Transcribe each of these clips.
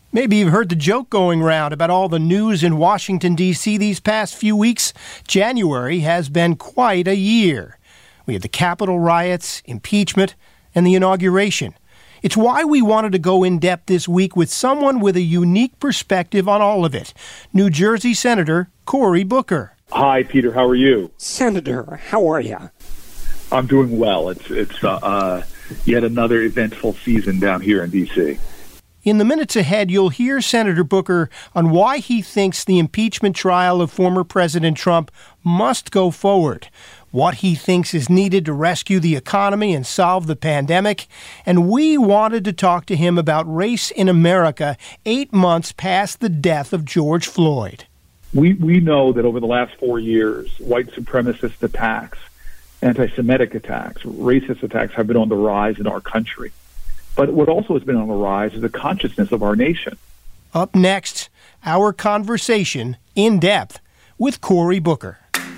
Maybe you've heard the joke going round about all the news in Washington, D.C. these past few weeks. January has been quite a year. We had the Capitol riots, impeachment, and the inauguration. It's why we wanted to go in depth this week with someone with a unique perspective on all of it. New Jersey Senator Cory Booker. Hi, Peter. How are you? Senator, how are you? I'm doing well. It's yet another eventful season down here in D.C. In the minutes ahead, you'll hear Senator Booker on why he thinks the impeachment trial of former President Trump must go forward, what he thinks is needed to rescue the economy and solve the pandemic, and we wanted to talk to him about race in America 8 months past the death of George Floyd. We know that over the last 4 years, white supremacist attacks, anti-Semitic attacks, racist attacks have been on the rise in our country. But what also has been on the rise is the consciousness of our nation. Up next, our conversation in depth with Cory Booker.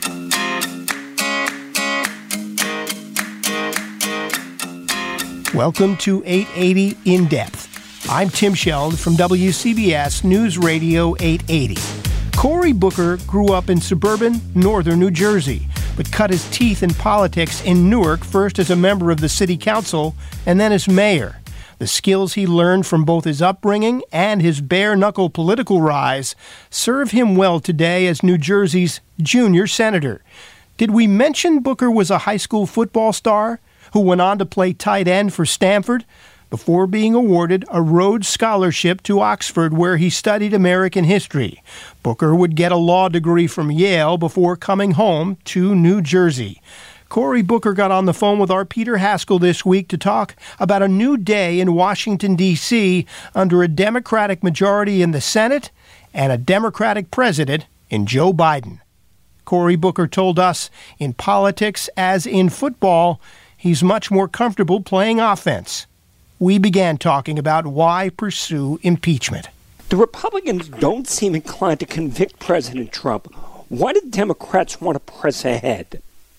Welcome to 880 In Depth. I'm Tim Sheld from WCBS News Radio 880. Cory Booker grew up in suburban northern New Jersey, but cut his teeth in politics in Newark, first as a member of the city council and then as mayor. The skills he learned from both his upbringing and his bare-knuckle political rise serve him well today as New Jersey's junior senator. Did we mention Booker was a high school football star who went on to play tight end for Stanford before being awarded a Rhodes Scholarship to Oxford, where he studied American history? Booker would get a law degree from Yale before coming home to New Jersey. Cory Booker got on the phone with our Peter Haskell this week to talk about a new day in Washington, D.C. under a Democratic majority in the Senate and a Democratic president in Joe Biden. Cory Booker told us in politics, as in football, he's much more comfortable playing offense. We began talking about why pursue impeachment. The Republicans don't seem inclined to convict President Trump. Why do Democrats want to press ahead?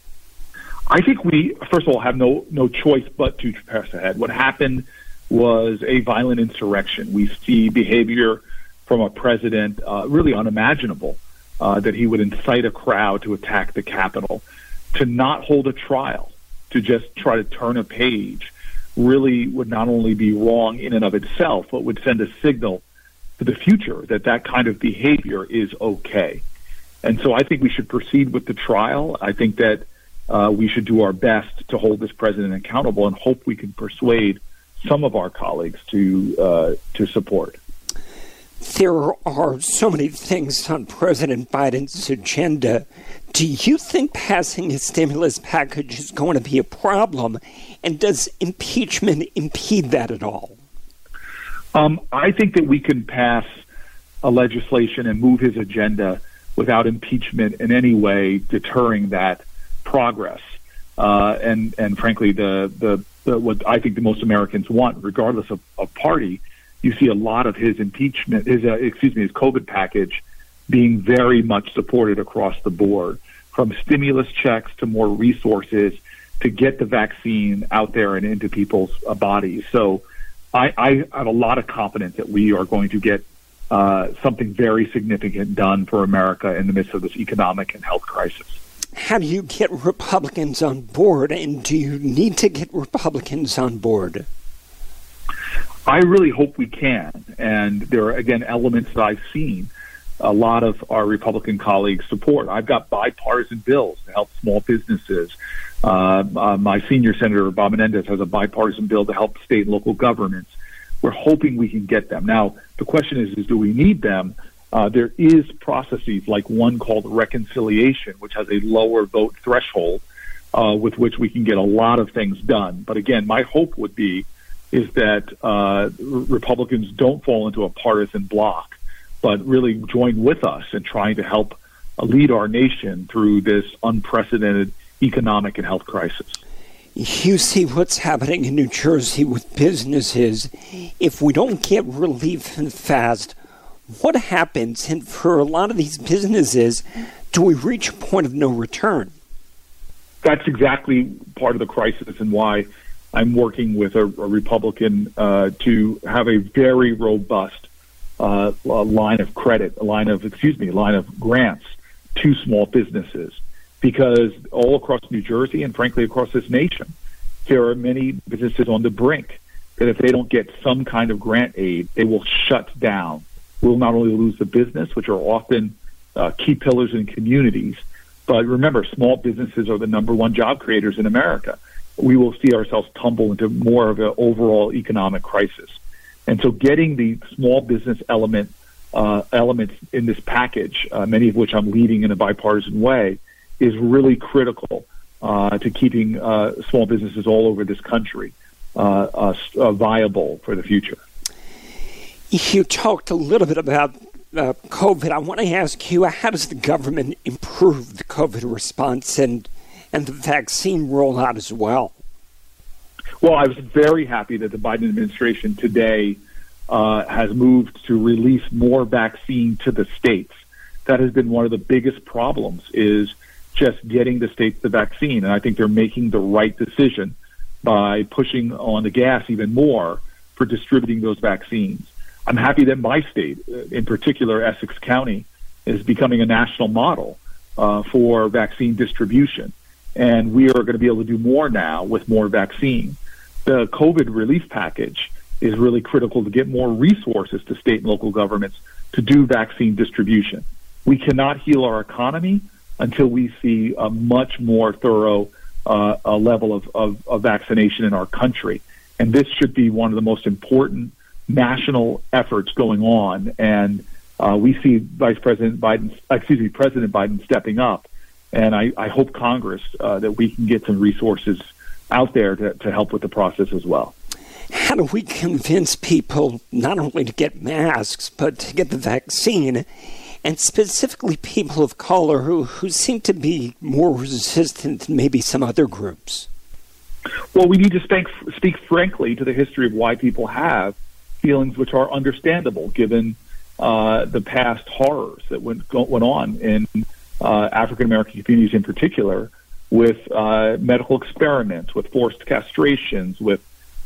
I think we, first of all, have no choice but to press ahead. What happened was a violent insurrection. We see behavior from a president really unimaginable, that he would incite a crowd to attack the Capitol, to not hold a trial, to just try to turn a page, really would not only be wrong in and of itself, but would send a signal to the future that that kind of behavior is okay. And so I think we should proceed with the trial. I think that we should do our best to hold this president accountable and hope we can persuade some of our colleagues to support. There are so many things on President Biden's agenda. Do you think passing his stimulus package is going to be a problem? And does impeachment impede that at all? I think that we can pass a legislation and move his agenda without impeachment in any way deterring that progress. And frankly, the what I think the most Americans want, regardless of party, you see a lot of his impeachment, his COVID package being very much supported across the board, from stimulus checks to more resources to get the vaccine out there and into people's bodies. So I have a lot of confidence that we are going to get something very significant done for America in the midst of this economic and health crisis. How do you get Republicans on board, and do you need to get Republicans on board? I really hope we can. And there are, again, elements that I've seen a lot of our Republican colleagues support. I've got bipartisan bills to help small businesses. My senior senator, Bob Menendez, has a bipartisan bill to help state and local governments. We're hoping we can get them. Now, the question is do we need them? There is processes like one called reconciliation, which has a lower vote threshold with which we can get a lot of things done. But again, my hope would be is that Republicans don't fall into a partisan block, but really join with us in trying to help lead our nation through this unprecedented economic and health crisis. You see what's happening in New Jersey with businesses. If we don't get relief fast, what happens? And for a lot of these businesses, do we reach a point of no return? That's exactly part of the crisis and why I'm working with a Republican to have a very robust line of grants to small businesses, because all across New Jersey and frankly across this nation, there are many businesses on the brink that if they don't get some kind of grant aid, they will shut down. We'll not only lose the business, which are often key pillars in communities, but remember, small businesses are the number one job creators in America. We will see ourselves tumble into more of an overall economic crisis. And so getting the small business elements in this package, many of which I'm leading in a bipartisan way, is really critical to keeping small businesses all over this country viable for the future. You talked a little bit about COVID. I want to ask you, how does the government improve the COVID response and the vaccine rollout as well? Well, I was very happy that the Biden administration today has moved to release more vaccine to the states. That has been one of the biggest problems, is just getting the states the vaccine. And I think they're making the right decision by pushing on the gas even more for distributing those vaccines. I'm happy that my state, in particular Essex County, is becoming a national model for vaccine distribution. And we are going to be able to do more now with more vaccine. The COVID relief package is really critical to get more resources to state and local governments to do vaccine distribution. We cannot heal our economy until we see a much more thorough level of vaccination in our country. And this should be one of the most important national efforts going on. And we see President Biden stepping up. And I hope Congress that we can get some resources out there to help with the process as well. How do we convince people not only to get masks, but to get the vaccine, and specifically people of color who seem to be more resistant than maybe some other groups? Well, we need to speak frankly to the history of why people have feelings which are understandable, given the past horrors that went on in African-American communities in particular, with medical experiments, with forced castrations, with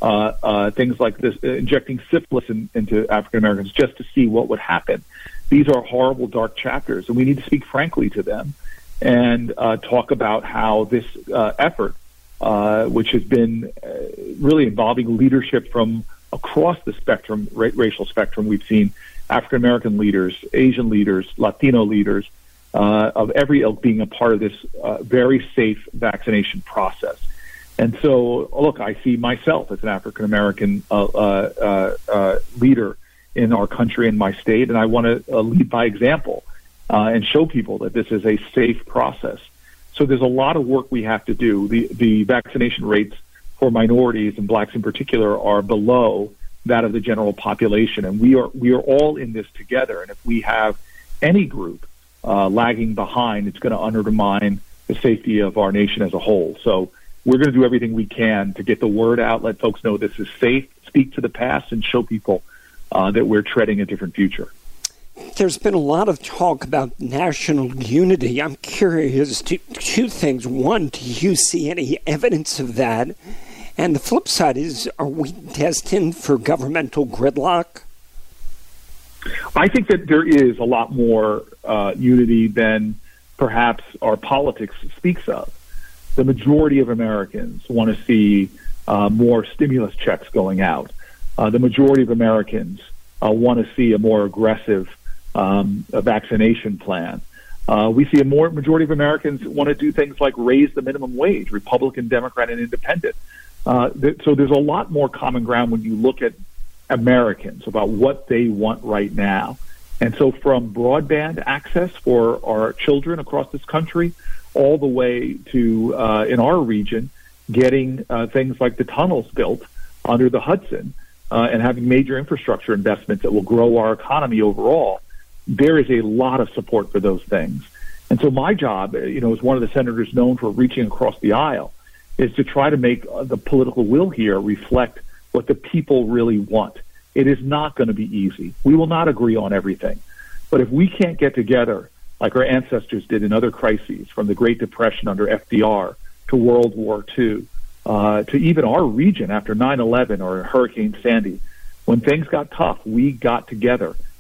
things like this, injecting syphilis into African Americans just to see what would happen. These are horrible, dark chapters, and we need to speak frankly to them and talk about how this effort, which has been really involving leadership from across the spectrum, racial spectrum. We've seen African American leaders, Asian leaders, Latino leaders, of every ilk being a part of this very safe vaccination process. And so, look, I see myself as an African American leader in our country and my state, and I want to lead by example and show people that this is a safe process. So there's a lot of work we have to do. The vaccination rates for minorities and blacks in particular are below that of the general population, and we are all in this together. And if we have any group lagging behind, it's going to undermine the safety of our nation as a whole. So we're going to do everything we can to get the word out, let folks know this is safe, speak to the past, and show people that we're treading a different future. There's been a lot of talk about national unity. I'm curious, two things. One, do you see any evidence of that? And the flip side is, are we destined for governmental gridlock? I think that there is a lot more unity than perhaps our politics speaks of. The majority of Americans want to see more stimulus checks going out. The majority of Americans want to see a more aggressive vaccination plan. We see majority of Americans want to do things like raise the minimum wage, Republican, Democrat, and Independent. So there's a lot more common ground when you look at Americans about what they want right now. And so from broadband access for our children across this country, all the way to, in our region, getting things like the tunnels built under the Hudson and having major infrastructure investments that will grow our economy overall, there is a lot of support for those things. And so my job, as one of the senators known for reaching across the aisle, is to try to make the political will here reflect what the people really want. It is not going to be easy. We will not agree on everything. But if we can't get together like our ancestors did in other crises, from the Great Depression under FDR to World War II, to even our region after 9/11 or Hurricane Sandy, when things got tough, we got together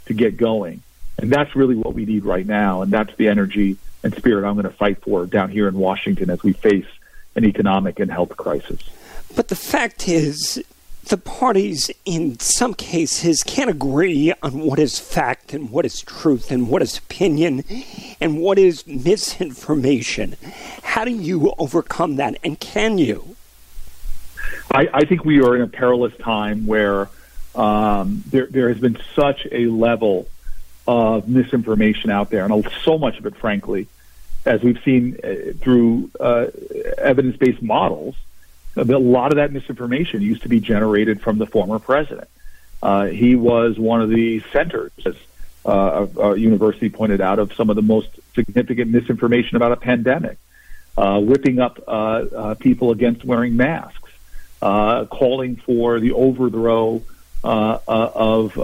to get going. And that's really what we need right now. And that's the energy and spirit I'm going to fight for down here in Washington as we face an economic and health crisis. But the fact is, the parties in some cases can't agree on what is fact and what is truth and what is opinion and what is misinformation. How do you overcome that, and can you? I think we are in a perilous time where there has been such a level of misinformation out there, and so much of it, frankly, as we've seen through evidence-based models. A lot of that misinformation used to be generated from the former president. He was one of the centers, as a university pointed out, of some of the most significant misinformation about a pandemic, whipping up people against wearing masks, calling for the overthrow of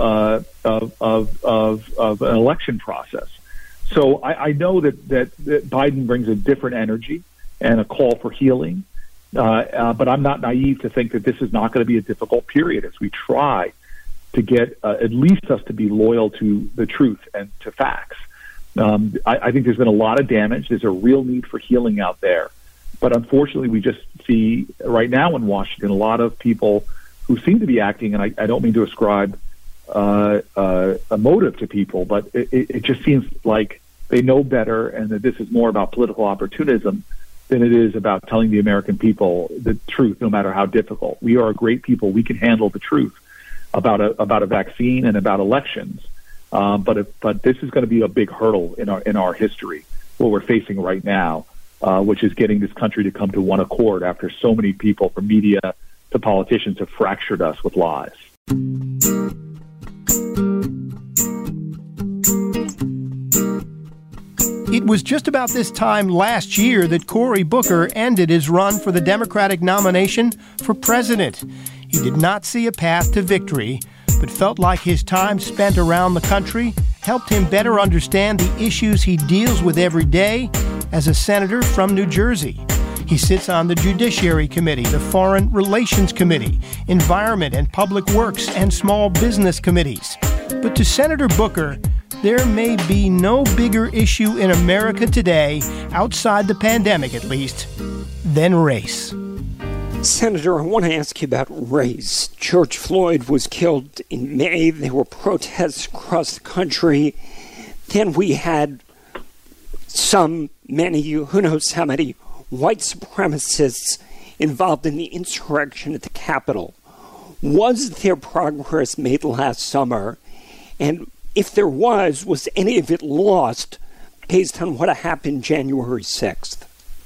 an election process. So I know that Biden brings a different energy and a call for healing. But I'm not naive to think that this is not going to be a difficult period as we try to get at least us to be loyal to the truth and to facts. I think there's been a lot of damage. There's a real need for healing out there. But unfortunately, we just see right now in Washington a lot of people who seem to be acting, and I don't mean to ascribe a motive to people, but it just seems like they know better and that this is more about political opportunism than it is about telling the American people the truth, no matter how difficult. We are a great people. We can handle the truth about a vaccine and about elections. But this is going to be a big hurdle in our history, what we're facing right now, which is getting this country to come to one accord after so many people, from media to politicians, have fractured us with lies. It was just about this time last year that Cory Booker ended his run for the Democratic nomination for president. He did not see a path to victory, but felt like his time spent around the country helped him better understand the issues he deals with every day as a senator from New Jersey. He sits on the Judiciary Committee, the Foreign Relations Committee, Environment and Public Works, and Small Business Committees. But to Senator Booker, there may be no bigger issue in America today, outside the pandemic at least, than race. Senator, I want to ask you about race. George Floyd was killed in May. There were protests across the country. Then we had many, who knows how many, white supremacists involved in the insurrection at the Capitol. Was there progress made last summer? And if there was any of it lost based on what happened January 6th?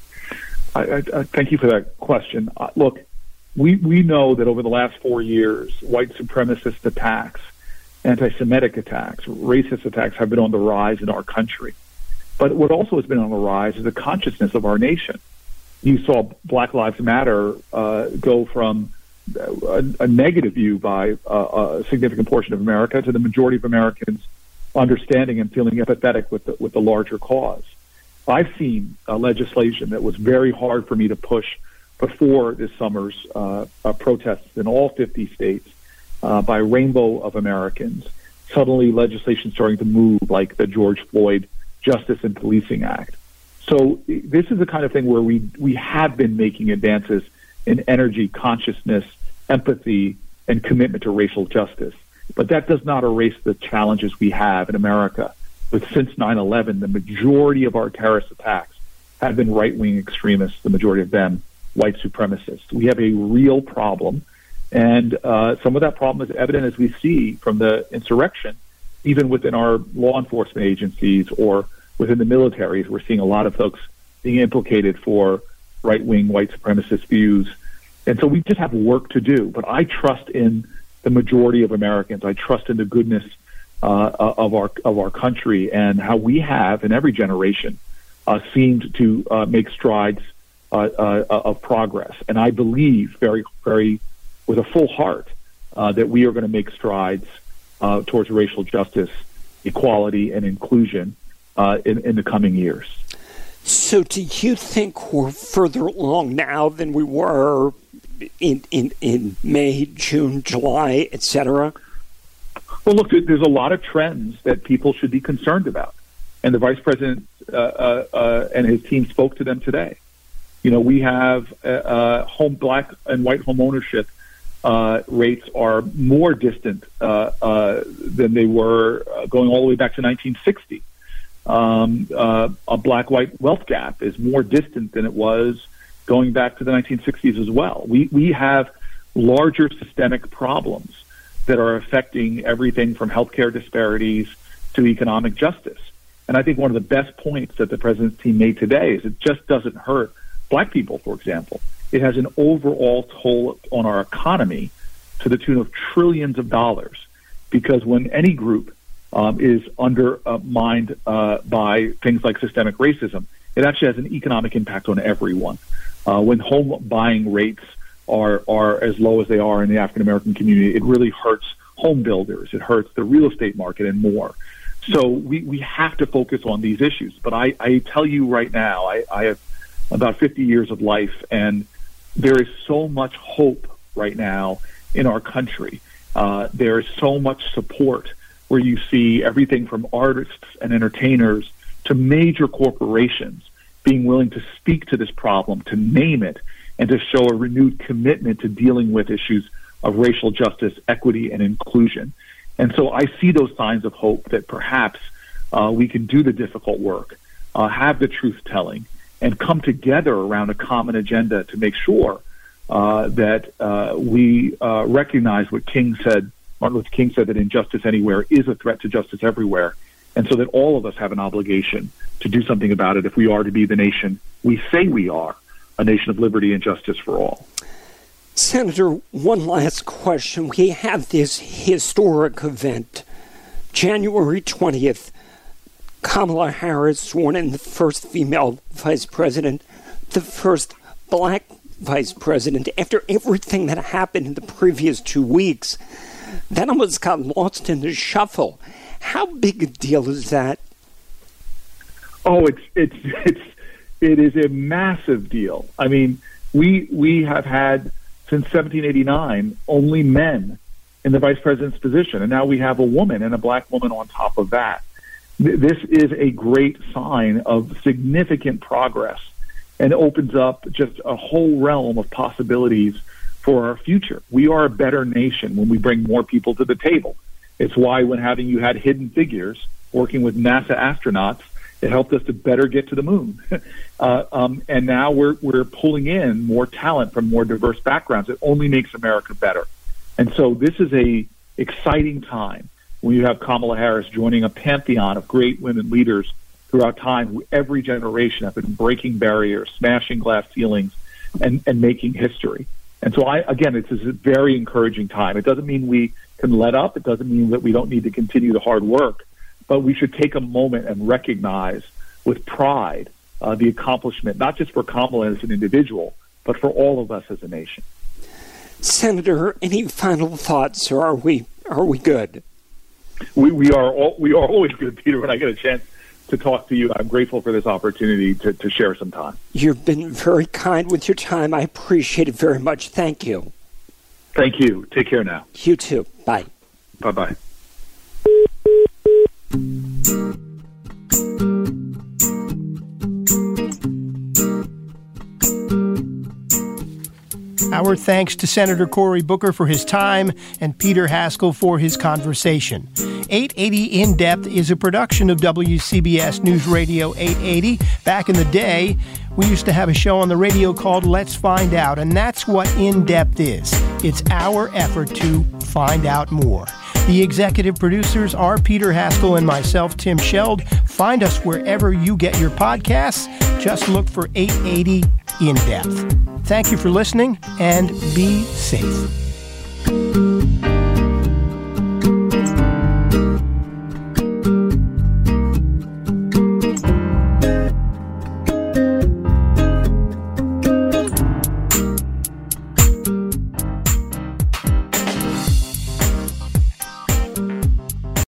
I thank you for that question. Look, we know that over the last 4 years, white supremacist attacks, anti-Semitic attacks, racist attacks have been on the rise in our country. But what also has been on the rise is the consciousness of our nation. You saw Black Lives Matter go from a negative view by a significant portion of America to the majority of Americans understanding and feeling empathetic with the larger cause. I've seen legislation that was very hard for me to push before this summer's protests in all 50 states by a rainbow of Americans. Suddenly legislation starting to move, like the George Floyd Justice and Policing Act. So this is the kind of thing where we have been making advances in energy, consciousness, empathy, and commitment to racial justice. But that does not erase the challenges we have in America. But since 9/11, the majority of our terrorist attacks have been right-wing extremists, the majority of them white supremacists. We have a real problem, and some of that problem is evident as we see from the insurrection, even within our law enforcement agencies or within the militaries. We're seeing a lot of folks being implicated for right-wing white supremacist views. And so we just have work to do. But I trust in the majority of Americans. I trust in the goodness of our country and how we have, in every generation, seemed to make strides of progress. And I believe very, very, with a full heart, that we are going to make strides towards racial justice, equality, and inclusion in the coming years. So do you think we're further along now than we were in May, June, July, etc.? Well, look, there's a lot of trends that people should be concerned about, and the vice president and his team spoke to them today. You know, we have black and white home ownership rates are more distant than they were going all the way back to 1960. A black-white wealth gap is more distant than it was going back to the 1960s as well. We have larger systemic problems that are affecting everything from healthcare disparities to economic justice. And I think one of the best points that the president's team made today is it just doesn't hurt black people, for example. It has an overall toll on our economy to the tune of trillions of dollars, because when any group is undermined by things like systemic racism, it actually has an economic impact on everyone. When home buying rates are as low as they are in the African American community, it really hurts home builders, it hurts the real estate market and more. So we have to focus on these issues. But I tell you right now, I have about 50 years of life, and there is so much hope right now in our country. There is so much support, where you see everything from artists and entertainers to major corporations being willing to speak to this problem, to name it, and to show a renewed commitment to dealing with issues of racial justice, equity, and inclusion. And so I see those signs of hope that perhaps we can do the difficult work, have the truth-telling, and come together around a common agenda to make sure that we recognize what Martin Luther King said, that injustice anywhere is a threat to justice everywhere, and so that all of us have an obligation to do something about it if we are to be the nation we say we are, a nation of liberty and justice for all. Senator, one last question. We have this historic event, January 20th, Kamala Harris sworn in, the first female vice president, the first black vice president. After everything that happened in the previous 2 weeks, that almost got lost in the shuffle. How big a deal is that? Oh, it is a massive deal. I mean, we have had since 1789 only men in the vice president's position, and now we have a woman, and a black woman on top of that. This is a great sign of significant progress, and opens up just a whole realm of possibilities for our future. We are a better nation when we bring more people to the table. It's why when you had Hidden Figures working with NASA astronauts, it helped us to better get to the moon. And now we're pulling in more talent from more diverse backgrounds. It only makes America better. And so this is a exciting time when you have Kamala Harris joining a pantheon of great women leaders throughout time, who every generation have been breaking barriers, smashing glass ceilings, and making history. And so it's a very encouraging time. It doesn't mean we can let up. It doesn't mean that we don't need to continue the hard work, but we should take a moment and recognize with pride the accomplishment, not just for Kamala as an individual, but for all of us as a nation. Senator, any final thoughts, or are we good? We are always good, Peter. When I get a chance to talk to you, I'm grateful for this opportunity to share some time. You've been very kind with your time. I appreciate it very much. Thank you. Thank you. Take care now. You too. Bye. Bye-bye. Our thanks to Senator Cory Booker for his time and Peter Haskell for his conversation. 880 In Depth is a production of WCBS News Radio 880. Back in the day, we used to have a show on the radio called Let's Find Out, and that's what In Depth is. It's our effort to find out more. The executive producers are Peter Haskell and myself, Tim Sheld. Find us wherever you get your podcasts. Just look for 880 In Depth. Thank you for listening, and be safe.